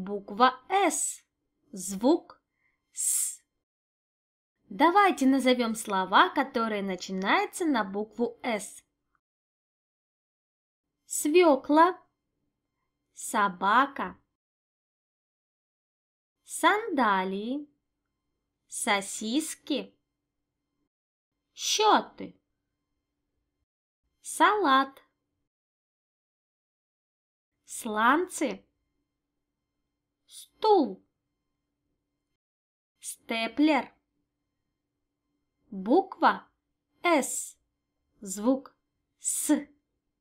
Буква «С», звук «С». Давайте назовем слова, которые начинаются на букву «С». Свекла, собака, сандалии, сосиски, счеты, салат, сланцы, стул, степлер. Буква «С», звук «С».